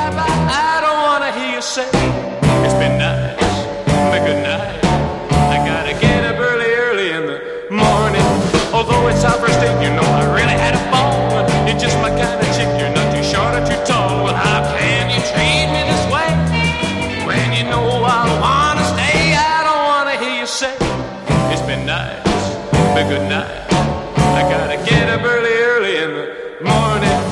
bye-bye. I don't wanna hear you say it's been nice, but good night. I gotta get up early, early in the morning. Although it's our first date, you know I really had a ball. You're just my kind of chick, you're not too short or too tall. Well, how can you treat me this way when you know I wanna stay? I don't wanna hear you say it's been nice, but good night. I gotta get up early, early in the morning.